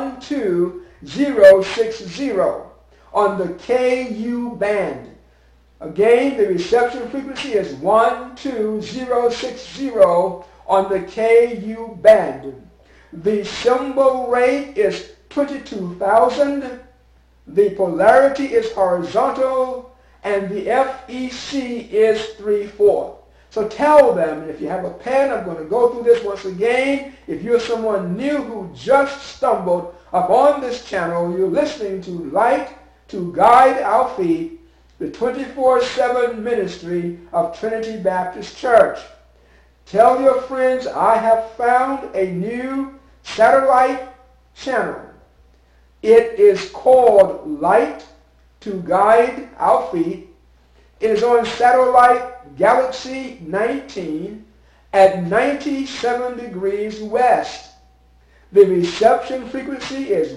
12060 on the KU band. Again, the reception frequency is 12060 on the KU band. The symbol rate is 22,000. The polarity is horizontal, and the FEC is 3/4. So tell them, and if you have a pen, I'm going to go through this once again. If you're someone new who just stumbled upon this channel, you're listening to Light to Guide Our Feet, the 24/7 ministry of Trinity Baptist Church. Tell your friends, I have found a new satellite channel. It is called Light to Guide Our Feet. It is on satellite Galaxy 19 at 97 degrees west. The reception frequency is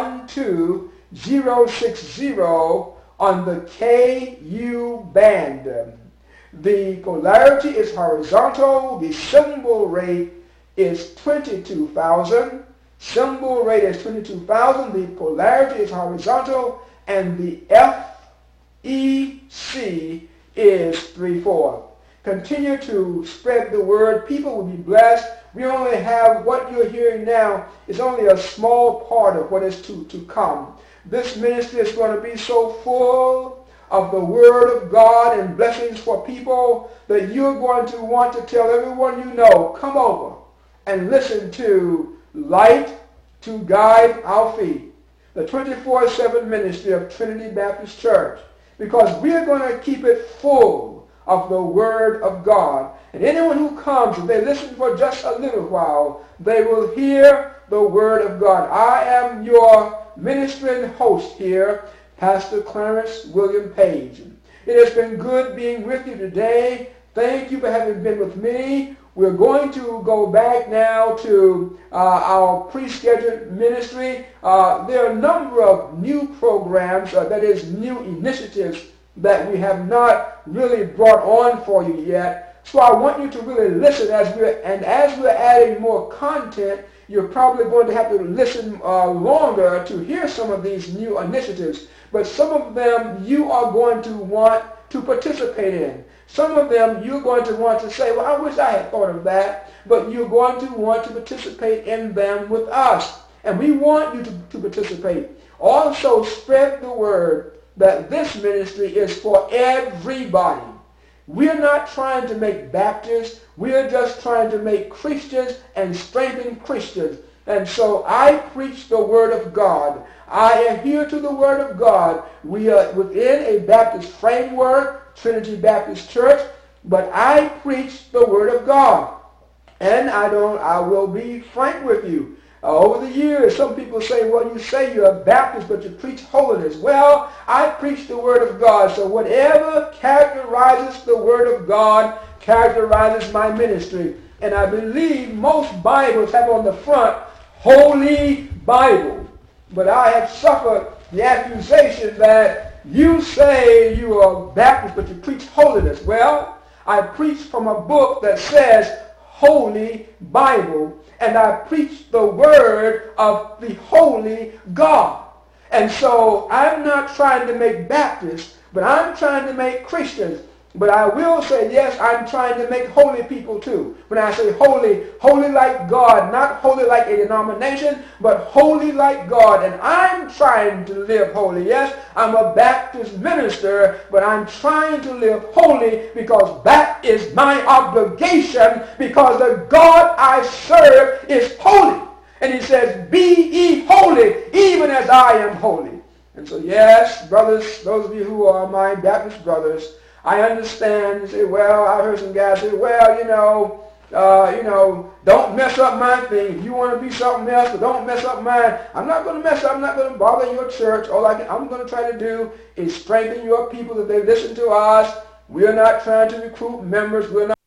12060 on the KU band. The polarity is horizontal. The symbol rate is 22,000. Symbol rate is 22,000. The polarity is horizontal, and the FEC is 3/4. Continue to spread the word. People will be blessed. We only have what you're hearing now is only a small part of what is to come. This ministry is going to be so full of the Word of God and blessings for people that you're going to want to tell everyone you know, come over and listen to Light to Guide Our Feet, the 24/7 ministry of Trinity Baptist Church, because we are going to keep it full of the Word of God. And anyone who comes, if they listen for just a little while, they will hear the Word of God. I am your ministering host here, Pastor Clarence William Page. It has been good being with you today. Thank you for having been with me. We're going to go back now to our pre-scheduled ministry. There are a number of new programs, that is, new initiatives that we have not really brought on for you yet. So I want you to really listen as we're adding more content. You're probably going to have to listen longer to hear some of these new initiatives. But some of them you are going to want to participate in. Some of them you're going to want to say, well, I wish I had thought of that. But you're going to want to participate in them with us. And we want you to participate. Also, spread the word that this ministry is for everybody. We're not trying to make Baptists. We're just trying to make Christians and strengthen Christians. And so I preach the Word of God. I adhere to the Word of God. We are within a Baptist framework, Trinity Baptist Church, but I preach the Word of God. And I will be frank with you. Over the years, some people say, well, you say you're a Baptist, but you preach holiness. Well, I preach the Word of God. So whatever characterizes the Word of God characterizes my ministry. And I believe most Bibles have on the front, Holy Bible. But I have suffered the accusation that you say you are a Baptist, but you preach holiness. Well, I preach from a book that says Holy Bible, and I preach the Word of the Holy God. And so I'm not trying to make Baptists, but I'm trying to make Christians. But I will say, yes, I'm trying to make holy people too. When I say holy, holy like God, not holy like a denomination, but holy like God. And I'm trying to live holy. Yes, I'm a Baptist minister, but I'm trying to live holy because that is my obligation, because the God I serve is holy. And he says, be ye holy, even as I am holy. And so, yes, brothers, those of you who are my Baptist brothers, I understand. You say, well, I heard some guys say, well, don't mess up my thing. If you want to be something else, but don't mess up mine. I'm not going to mess up. I'm not going to bother your church. All I'm going to try to do is strengthen your people that they listen to us. We're not trying to recruit members. We're not.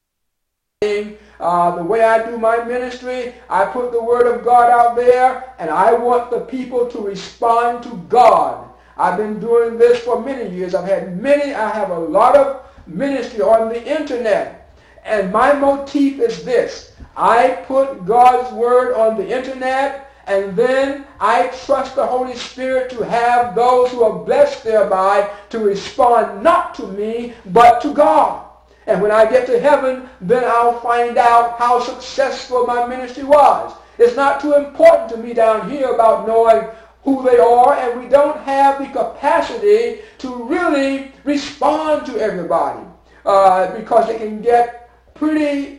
The way I do my ministry, I put the Word of God out there, and I want the people to respond to God. I've been doing this for many years. I have a lot of ministry on the internet. And my motif is this. I put God's Word on the internet, and then I trust the Holy Spirit to have those who are blessed thereby to respond not to me, but to God. And when I get to heaven, then I'll find out how successful my ministry was. It's not too important to me down here about knowing who they are, and we don't have the capacity to really respond to everybody because it can get pretty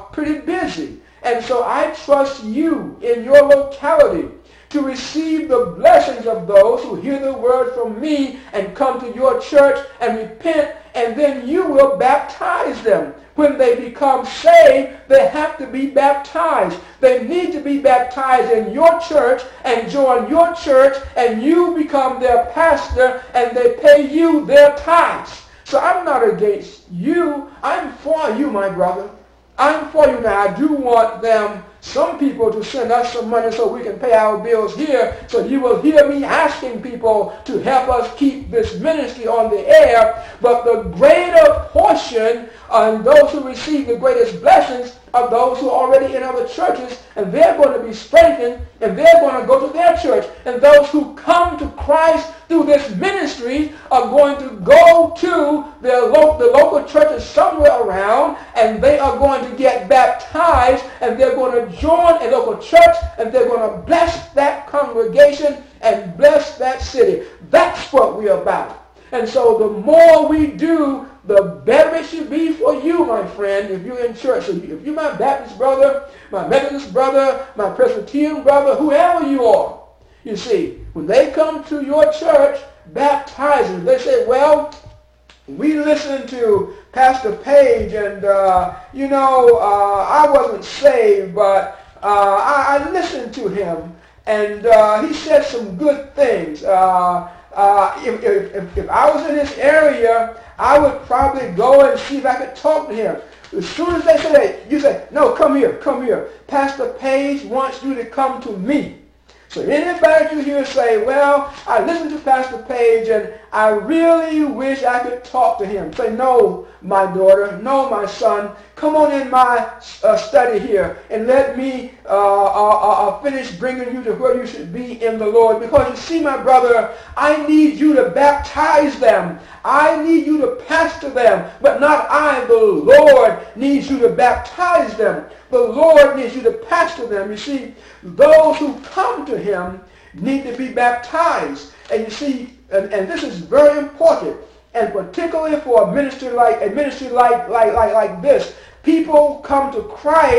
busy. And so I trust you in your locality to receive the blessings of those who hear the word from me and come to your church and repent, and then you will baptize them. When they become saved, they have to be baptized. They need to be baptized in your church and join your church, and you become their pastor, and they pay you their tithes. So I'm not against you. I'm for you, my brother. I'm for you now. I do want some people to send us some money so we can pay our bills here. So you will hear me asking people to help us keep this ministry on the air. But the greater portion and those who receive the greatest blessings are those who are already in other churches, and they're going to be strengthened, and they're going to go to their church. And those who come to Christ through this ministry are going to go to the local churches somewhere around, and they are going to get baptized, and they're going to join a local church, and they're going to bless that congregation and bless that city. That's what we're about. And so the more we do, the better it should be for you, my friend, if you're in church. So if you're my Baptist brother, my Methodist brother, my Presbyterian brother, whoever you are, you see, when they come to your church, baptizing, they say, well, we listened to Pastor Page, and, I wasn't saved, but I listened to him, and he said some good things. If I was in this area, I would probably go and see if I could talk to him. As soon as they say that, you say, no, come here. Pastor Page wants you to come to me. So anybody you hear say, well, I listened to Pastor Page and I really wish I could talk to him. Say, no, my daughter, no, my son, come on in my study here and let me finish bringing you to where you should be in the Lord. Because you see, my brother, I need you to baptize them. I need you to pastor them, but not I. The Lord needs you to baptize them. The Lord needs you to pastor them. You see, those who come to him need to be baptized. And you see, and this is very important, and particularly for a ministry like this. People come to Christ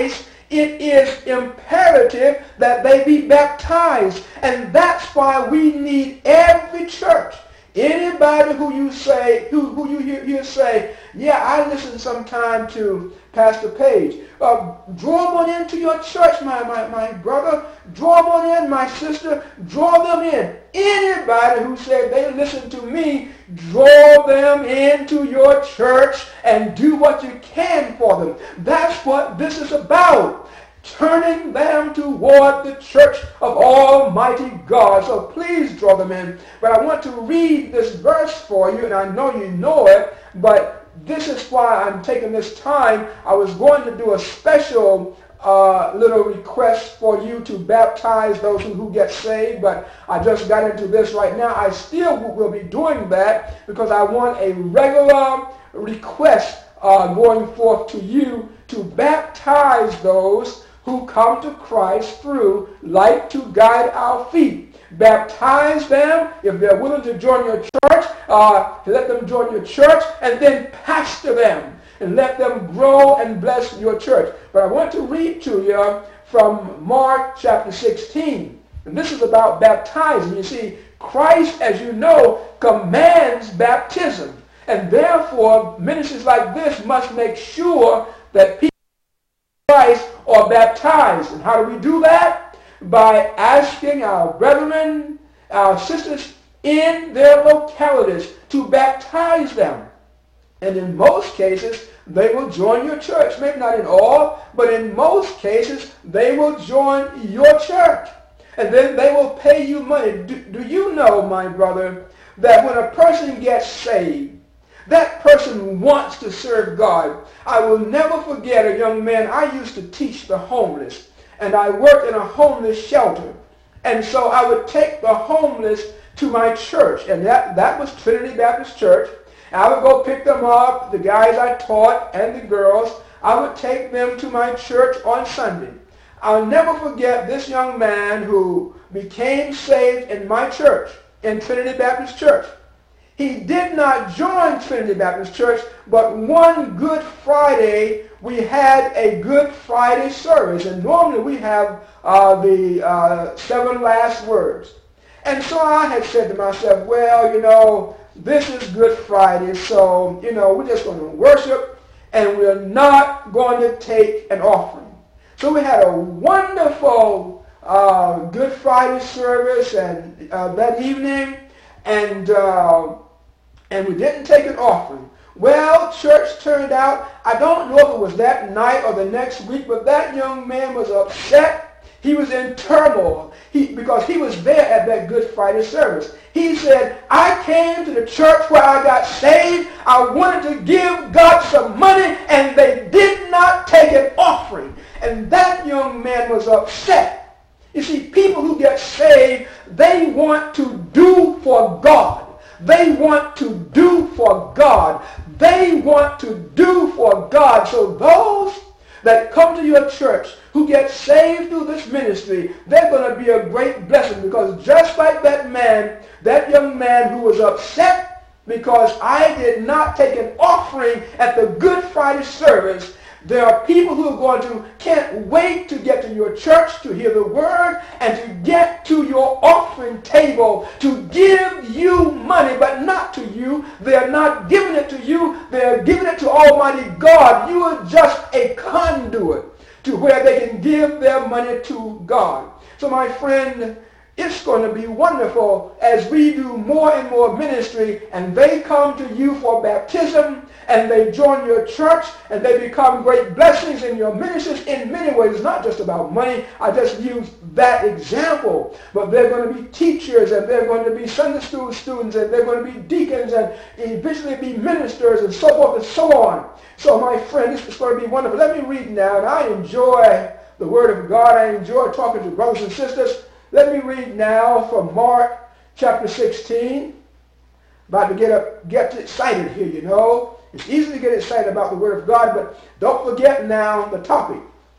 it is imperative that they be baptized. And that's why we need every church. Anybody who you say, who you hear say, yeah, I listen sometime to Pastor Page. Draw them on into your church, my brother. Draw them on in, my sister. Draw them in. Anybody who said they listen to me, draw them into your church and do what you can for them. That's what this is about. Turning them toward the church of Almighty God. So please draw them in. But I want to read this verse for you, and I know you know it, but this is why I'm taking this time. I was going to do a special little request for you to baptize those who get saved, but I just got into this right now. I still will be doing that because I want a regular request going forth to you to baptize those who come to Christ through Light to Guide Our Feet. Baptize them. If they're willing to join your church, let them join your church, and then pastor them and let them grow and bless your church. But I want to read to you from Mark chapter 16. And this is about baptizing. You see, Christ, as you know, commands baptism. And therefore, ministries like this must make sure that people Christ are baptized. And how do we do that? By asking our brethren, our sisters in their localities to baptize them. And in most cases, they will join your church. Maybe not in all, but in most cases, they will join your church. And then they will pay you money. Do you know, my brother, that when a person gets saved, that person wants to serve God. I will never forget a young man. I used to teach the homeless, and I worked in a homeless shelter. And so I would take the homeless to my church, and that was Trinity Baptist Church. I would go pick them up, the guys I taught and the girls. I would take them to my church on Sunday. I'll never forget this young man who became saved in my church, in Trinity Baptist Church. He did not join Trinity Baptist Church, but one Good Friday, we had a Good Friday service. And normally we have the 7 last words. And so I had said to myself, well, you know, this is Good Friday, so, you know, we're just going to worship, and we're not going to take an offering. So we had a wonderful Good Friday service and that evening, and we didn't take an offering. Well, church turned out, I don't know if it was that night or the next week, but that young man was upset. He was in turmoil because he was there at that Good Friday service. He said, I came to the church where I got saved. I wanted to give God some money, and they did not take an offering. And that young man was upset. You see, people who get saved, they want to do for God. They want to do for God. They want to do for God. So those that come to your church who get saved through this ministry, they're going to be a great blessing, because just like that man, that young man who was upset because I did not take an offering at the Good Friday service, there are people who are can't wait to get to your church to hear the word and to get to your offering table to give you money, but not to you. They are not giving it to you. They are giving it to Almighty God. You are just a conduit to where they can give their money to God. So my friend, it's going to be wonderful as we do more and more ministry, and they come to you for baptism, and they join your church, and they become great blessings in your ministries in many ways. It's not just about money. I just used that example. But they're going to be teachers, and they're going to be Sunday school students, and they're going to be deacons, and eventually be ministers, and so forth and so on. So my friend, this is going to be wonderful. Let me read now, and I enjoy the Word of God. I enjoy talking to brothers and sisters. Let me read now from Mark chapter 16. About to get excited here, you know. It's easy to get excited about the Word of God, but don't forget now the topic.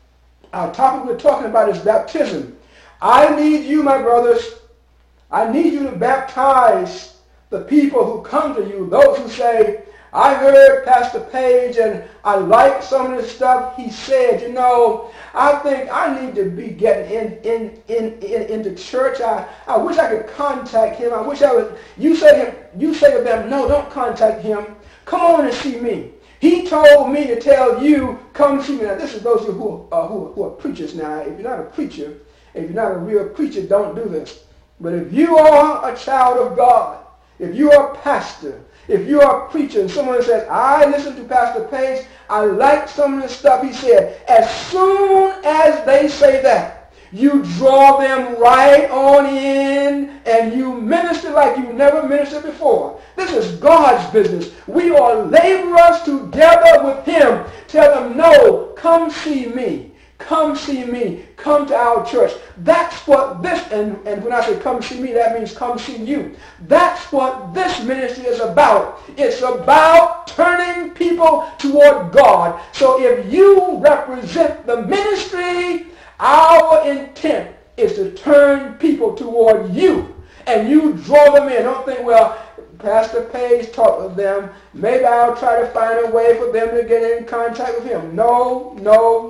Our topic we're talking about is baptism. I need you, my brothers. I need you to baptize the people who come to you, those who say, I heard Pastor Page and I like some of the stuff he said. You know, I think I need to be getting into church. I wish I could contact him. I wish I would. You say to them, no, don't contact him. Come on and see me. He told me to tell you, come see me. Now, this is those who are preachers now. If you're not a preacher, if you're not a real preacher, don't do this. But if you are a child of God, if you are a pastor, if you are a preacher, and someone says, I listened to Pastor Page, I like some of the stuff he said, as soon as they say that, you draw them right on in and you minister like you never ministered before. This is God's business. We are laborers together with him. Tell them, no, come see me. Come see me. Come to our church. That's what this, and when I say come see me, that means come see you. That's what this ministry is about. It's about turning people toward God. So if you represent the ministry, our intent is to turn people toward you. And you draw them in. Don't think, well, Pastor Page talked with them. Maybe I'll try to find a way for them to get in contact with him. No, no.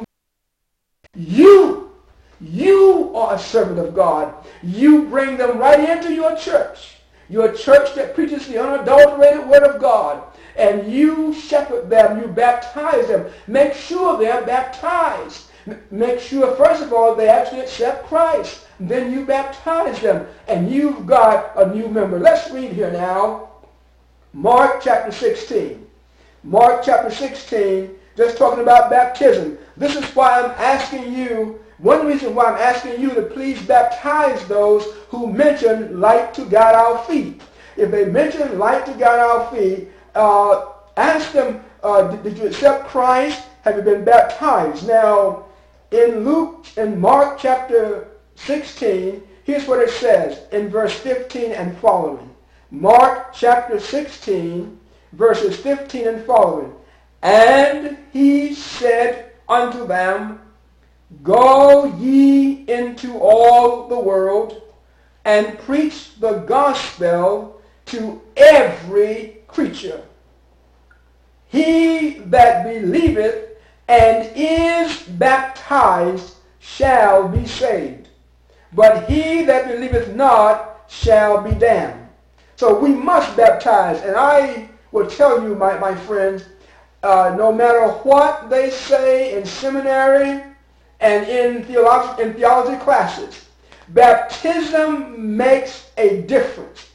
You are a servant of God. You bring them right into your church that preaches the unadulterated word of God, and you shepherd them, you baptize them. Make sure they're baptized. Make sure, first of all, they actually accept Christ. Then you baptize them, and you've got a new member. Let's read here now. Mark chapter 16. Mark chapter 16, just talking about baptism. This is why I'm asking you, one reason why I'm asking you to please baptize those who mention light to guide our feet. If they mention light to guide our feet, ask them, did you accept Christ? Have you been baptized? Now, in Mark chapter 16, here's what it says in verse 15 and following. Mark chapter 16, verses 15 and following. And he said unto them, Go ye into all the world, and preach the gospel to every creature. He that believeth and is baptized shall be saved, but he that believeth not shall be damned. So we must baptize, and I will tell you, my friends, no matter what they say in seminary and in theology classes, baptism makes a difference.